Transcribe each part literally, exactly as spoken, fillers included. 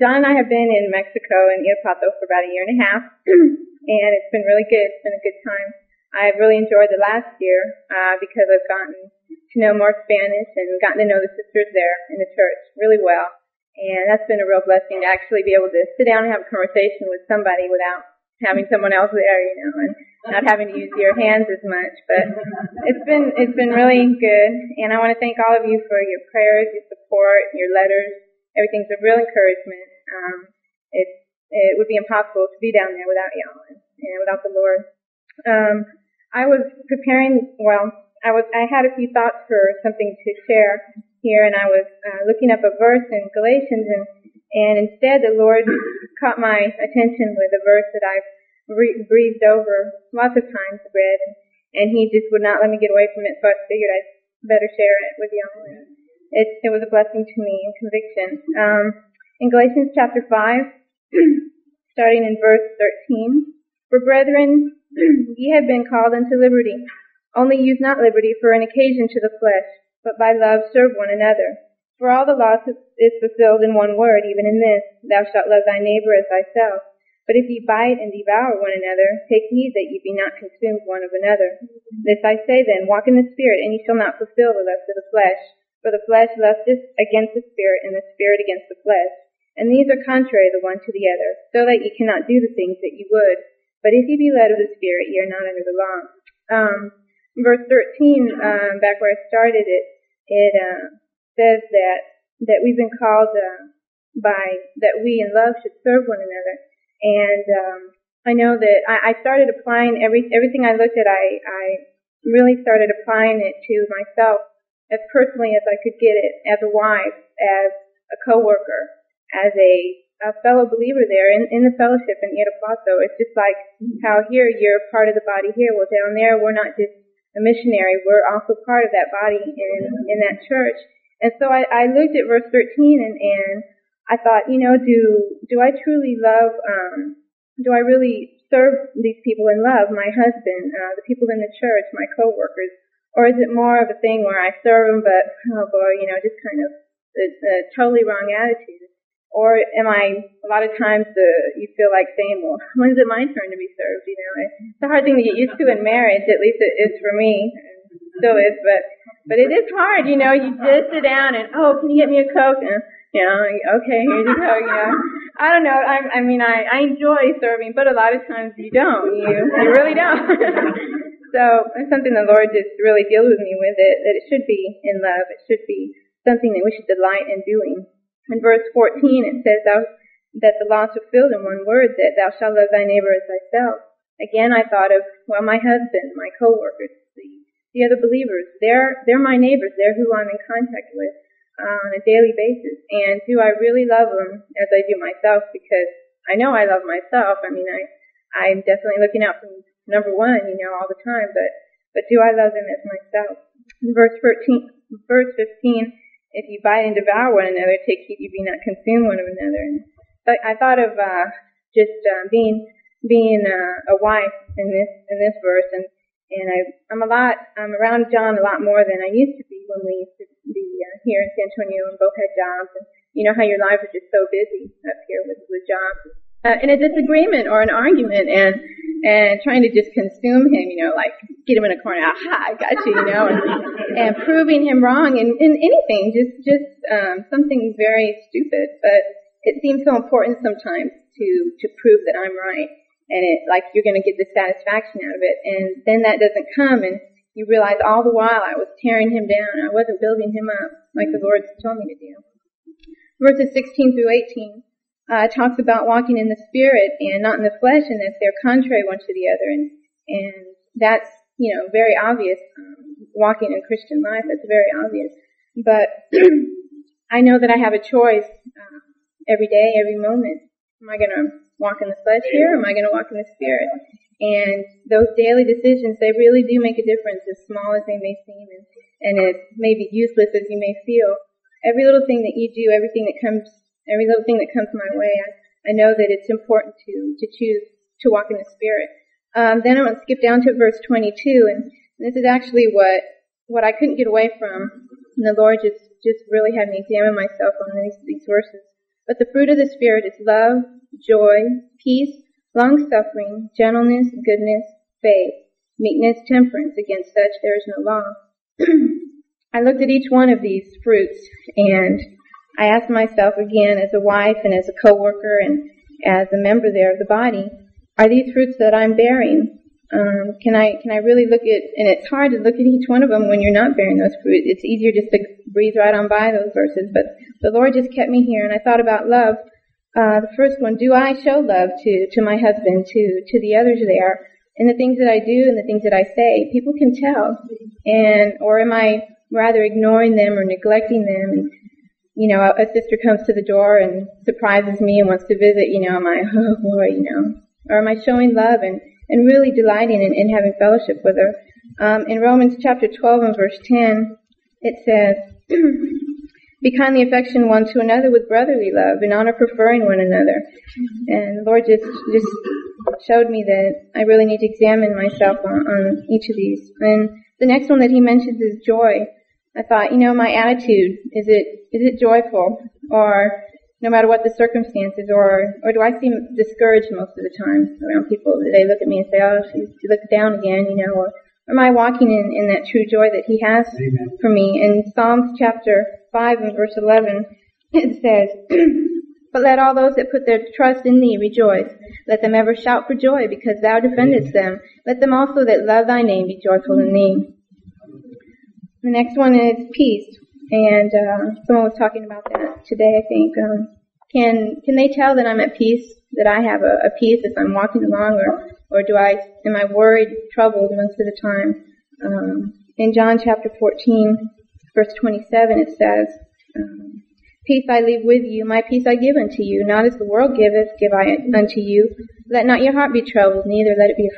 John and I have been in Mexico and Irapuato for about a year and a half, and it's been really good. It's been a good time. I've really enjoyed the last year uh, because I've gotten to know more Spanish and gotten to know the sisters there in the church really well. And that's been a real blessing to actually be able to sit down and have a conversation with somebody without having someone else there, you know, and not having to use your hands as much. But it's been it's been really good, and I want to thank all of you for your prayers, your support, your letters. Everything's a real encouragement. Um, it it would be impossible to be down there without y'all and, and without the Lord. Um, I was preparing. Well, I was I had a few thoughts for something to share here, and I was uh, looking up a verse in Galatians, and and instead the Lord caught my attention with a verse that I've re- breezed over lots of times, read, and, and He just would not let me get away from it, so I figured I'd better share it with y'all. And it, it was a blessing to me and conviction. Um, in Galatians chapter five, starting in verse thirteen, "For brethren, ye have been called unto liberty. Only use not liberty for an occasion to the flesh, but by love serve one another. For all the law is fulfilled in one word, even in this, thou shalt love thy neighbor as thyself. But if ye bite and devour one another, take heed that ye be not consumed one of another. This I say then, walk in the Spirit, and ye shall not fulfill the lust of the flesh. For the flesh lusteth against the Spirit, and the Spirit against the flesh. And these are contrary the one to the other, so that ye cannot do the things that ye would. But if ye be led of the Spirit, ye are not under the law." Um, verse thirteen, um, back where I started it, it uh, says that that we've been called uh, by that we in love should serve one another. And um, I know that I, I started applying every everything I looked at. I I really started applying it to myself as personally as I could get it, as a wife, as a coworker, as a, a fellow believer there in, in the fellowship in Irapuato. It's just like how here you're part of the body here. Well, down there we're not just a missionary. We're also part of that body in in that church. And so I, I looked at verse thirteen and, and I thought, you know, do do I truly love, um, do I really serve these people in love, my husband, uh, the people in the church, my coworkers, or is it more of a thing where I serve them, but, oh boy, you know, just kind of a, a totally wrong attitude? Or am I, a lot of times the, you feel like saying, well, when's it my turn to be served, you know? It's a hard thing to get used to in marriage, at least it is for me, and still is, but, but it is hard, you know, you just sit down and, oh, can you get me a Coke? And, you know, okay, here you go, you know. I don't know, I, I mean, I, I enjoy serving, but a lot of times you don't, you, you really don't. So, it's something the Lord just really deals with me with, it, that it should be in love, it should be something that we should delight in doing. In verse fourteen, it says thou, that the law is fulfilled in one word, that thou shalt love thy neighbor as thyself. Again, I thought of, well, my husband, my coworkers, the, the other believers, they're, they're my neighbors, they're who I'm in contact with uh, on a daily basis. And do I really love them as I do myself? Because I know I love myself. I mean, I, I'm definitely looking out for number one, you know, all the time, but, but do I love them as myself? In verse thirteen, verse fifteen, if you bite and devour one another, take heed you be not consumed one of another. And but I thought of uh, just uh, being being uh, a wife in this in this verse, and and I I'm a lot I'm around John a lot more than I used to be when we used to be uh, here in San Antonio and both had jobs. And you know how your lives are just so busy up here with with jobs, uh, and a disagreement or an argument, and and trying to just consume him, you know, like get him in a corner, aha, I got you, you know, and, and proving him wrong in, in anything, just, just, um, something very stupid, but it seems so important sometimes to, to prove that I'm right, and it, like you're gonna get the satisfaction out of it, and then that doesn't come, and you realize all the while I was tearing him down, I wasn't building him up, like the Lord told me to do. Verses sixteen through eighteen, Uh, talks about walking in the Spirit and not in the flesh, and that they're contrary one to the other, and and that's, you know, very obvious. Um, walking in Christian life, that's very obvious. But I know that I have a choice uh, every day, every moment. Am I going to walk in the flesh here, or am I going to walk in the Spirit? And those daily decisions, they really do make a difference, as small as they may seem, and, and as maybe useless as you may feel. Every little thing that you do, everything that comes Every little thing that comes my way, I, I know that it's important to, to choose to walk in the Spirit. Um, then I want to skip down to verse twenty-two, and this is actually what, what I couldn't get away from. And the Lord just, just really had me examine myself on these, these verses. But the fruit of the Spirit is love, joy, peace, long-suffering, gentleness, goodness, faith, meekness, temperance. Against such there is no law. I looked at each one of these fruits, and I asked myself again, as a wife and as a co-worker and as a member there of the body, are these fruits that I'm bearing? Um, can I can I really look at, and it's hard to look at each one of them when you're not bearing those fruits. It's easier just to breeze right on by those verses, but the Lord just kept me here, and I thought about love. Uh, the first one, do I show love to, to my husband, to, to the others there? And the things that I do and the things that I say, people can tell. And, or am I rather ignoring them or neglecting them? And, you know, a, a sister comes to the door and surprises me and wants to visit, you know, am I, oh boy, you know, or am I showing love and, and really delighting in, in having fellowship with her? Um, in Romans chapter twelve and verse ten, it says, be kindly affectioned one to another with brotherly love, and honor preferring one another. And the Lord just just showed me that I really need to examine myself on, on each of these. And the next one that he mentions is joy. I thought, you know, my attitude, is it is it joyful? Or no matter what the circumstances, or or do I seem discouraged most of the time around people? Do they look at me and say, oh, she, she looks down again, you know, or am I walking in, in that true joy that he has Amen. For me? In Psalms chapter five and verse eleven, it says, but let all those that put their trust in thee rejoice. Let them ever shout for joy, because thou defendest them. Let them also that love thy name be joyful in thee. The next one is peace. And uh, someone was talking about that today, I think. Um, can can they tell that I'm at peace, that I have a, a peace as I'm walking along, or or do I am I worried, troubled most of the time? Um, in John chapter fourteen, verse twenty-seven, it says, um, peace I leave with you, my peace I give unto you. Not as the world giveth, give I unto you. Let not your heart be troubled, neither let it be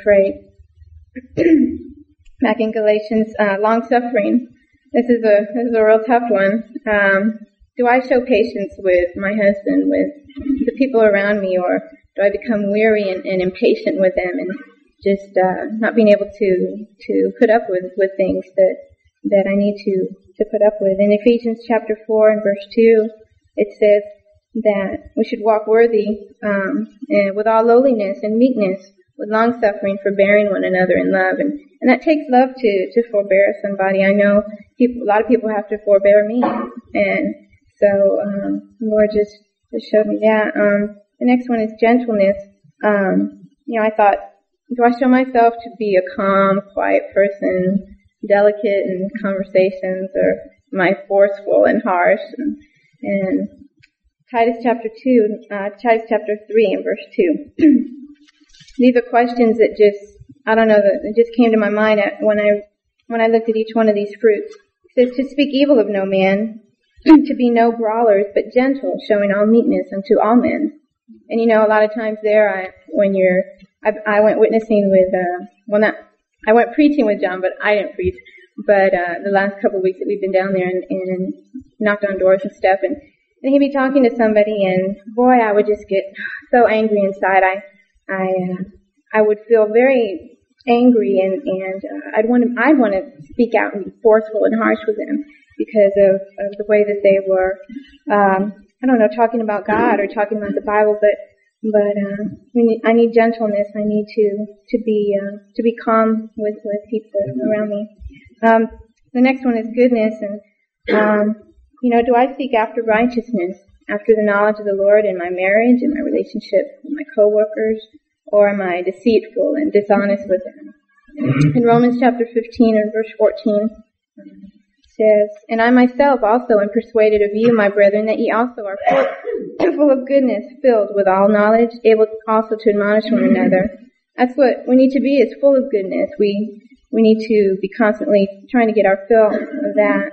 afraid. Back in Galatians, uh, long-suffering. This is a this is a real tough one. Um, do I show patience with my husband, with the people around me, or do I become weary and, and impatient with them, and just uh, not being able to to put up with, with things that that I need to to put up with? In Ephesians chapter four and verse two, it says that we should walk worthy um, and with all lowliness and meekness, with long suffering, forbearing one another in love. And, and that takes love to, to forbear somebody. I know people, a lot of people have to forbear me. And so, um, the Lord just, just showed me that. Um, the next one is gentleness. Um, you know, I thought, do I show myself to be a calm, quiet person, delicate in conversations, or am I forceful and harsh? And, and Titus chapter two, uh, Titus chapter three and verse two. These are questions that just, I don't know, that just came to my mind when I when I looked at each one of these fruits. It says, to speak evil of no man, to be no brawlers, but gentle, showing all meekness unto all men. And you know, a lot of times there, I, when you're, I, I went witnessing with, uh, well not, I went preaching with John, but I didn't preach. But uh, the last couple of weeks that we've been down there and, and knocked on doors and stuff, and, and he'd be talking to somebody, and boy, I would just get so angry inside. I I uh, I would feel very angry, and and uh, I'd want to I'd want to speak out and be forceful and harsh with them because of, of the way that they were. Um, I don't know, talking about God or talking about the Bible, but but uh, we need, I need gentleness. I need to to be uh, to be calm with with people around me. Um, the next one is goodness, and um, you know, do I seek after righteousness, after the knowledge of the Lord in my marriage, in my relationship with my coworkers, or am I deceitful and dishonest with them? In Romans chapter fifteen and verse fourteen, it says, and I myself also am persuaded of you, my brethren, that ye also are full, full of goodness, filled with all knowledge, able also to admonish one another. That's what we need to be, is full of goodness. We we need to be constantly trying to get our fill of that.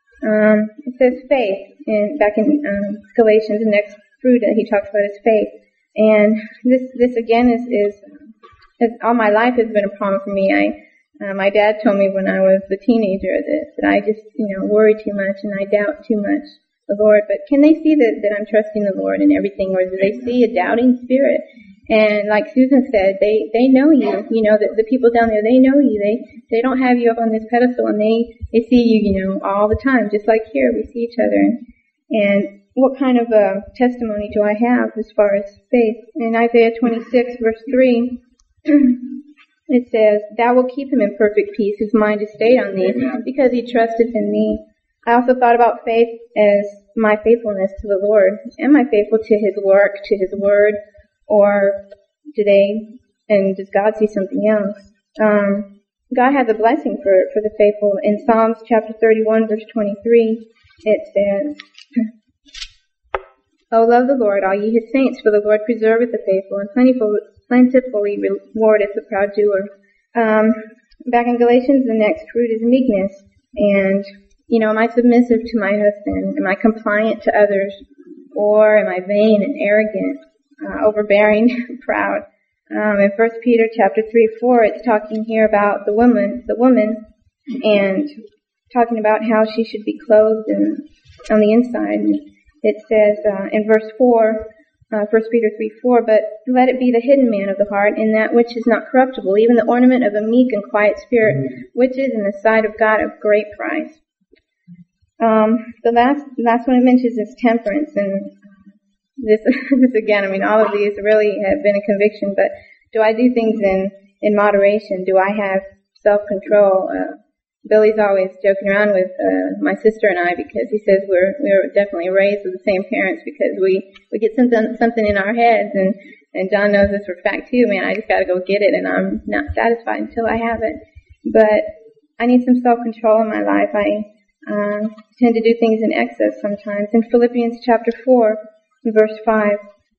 Um, it says faith, and back in um, Galatians, the next fruit that he talks about is faith. And this, this again is, is, is all my life has been a problem for me. I, uh, my dad told me when I was a teenager that, that I just, you know, worry too much and I doubt too much the Lord. But can they see that, that I'm trusting the Lord in everything, or do they see a doubting spirit? And like Susan said, they, they know you, you know, the, the people down there, they know you. They, they don't have you up on this pedestal, and they, they see you, you know, all the time. Just like here, we see each other. And, and what kind of a testimony do I have as far as faith? In Isaiah twenty-six, verse three, it says, "Thou wilt keep him in perfect peace, whose mind is stayed on thee, because he trusteth in thee." I also thought about faith as my faithfulness to the Lord. Am I faithful to his work, to his word, or do they, and does God see something else? Um, God has a blessing for, for the faithful. In Psalms chapter thirty-one, verse twenty-three, it says, "O love the Lord, all ye his saints, for the Lord preserveth the faithful, and plentiful, plentifully rewardeth the proud doer." Um, back in Galatians, the next fruit is meekness. And, you know, am I submissive to my husband? Am I compliant to others? Or am I vain and arrogant, uh, overbearing, proud? Um, in First Peter chapter three, four, it's talking here about the woman, the woman, and talking about how she should be clothed and on the inside. And it says uh, in verse four, uh, First Peter three, four, "But let it be the hidden man of the heart, in that which is not corruptible, even the ornament of a meek and quiet spirit, which is in the sight of God of great price." Um, the last last one it mentions is temperance, and this, this again, I mean, all of these really have been a conviction, but do I do things in, in moderation? Do I have self-control? Uh, Billy's always joking around with uh, my sister and I, because he says we're we're definitely raised with the same parents, because we, we get something something in our heads, and, and John knows this for a fact too. Man, I just got to go get it, and I'm not satisfied until I have it. But I need some self-control in my life. I uh, tend to do things in excess sometimes. In Philippians chapter four, verse five,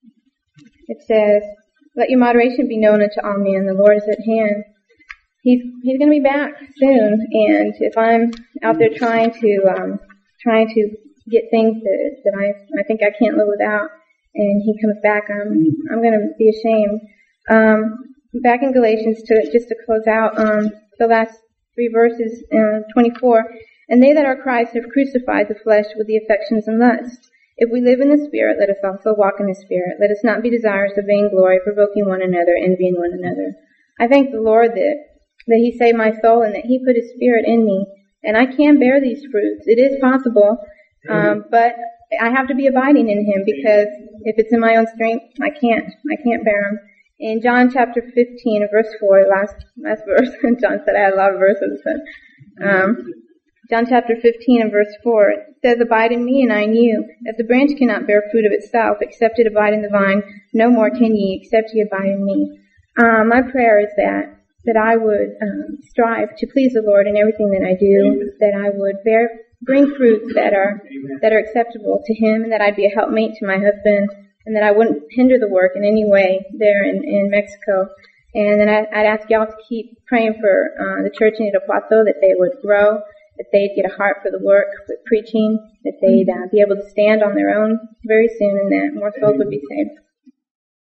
it says, "Let your moderation be known unto all men. The Lord is at hand." He's he's going to be back soon, and if I'm out there trying to um, trying to get things that that I I think I can't live without, and he comes back, I'm I'm going to be ashamed. Um, back in Galatians, to just to close out, um, the last three verses, uh, twenty-four, "And they that are Christ have crucified the flesh with the affections and lusts. If we live in the Spirit, let us also walk in the Spirit. Let us not be desirous of vainglory, provoking one another, envying one another." I thank the Lord that that he saved my soul and that he put his Spirit in me. And I can bear these fruits. It is possible, um, but I have to be abiding in him, because if it's in my own strength, I can't. I can't bear them. In John chapter fifteen, verse four, last last verse, John said I had a lot of verses, but um, John chapter fifteen and verse four, it says, "Abide in me and I in you. As the branch cannot bear fruit of itself, except it abide in the vine, no more can ye, except ye abide in me." Um, my prayer is that that I would um, strive to please the Lord in everything that I do, that I would bear, bring fruits that are that are acceptable to him, and that I'd be a helpmate to my husband, and that I wouldn't hinder the work in any way there in, in Mexico. And then I, I'd ask y'all to keep praying for uh, the church in Irapuato, that they would grow, that they'd get a heart for the work, for preaching, that they'd uh, be able to stand on their own very soon, and that more souls would be saved.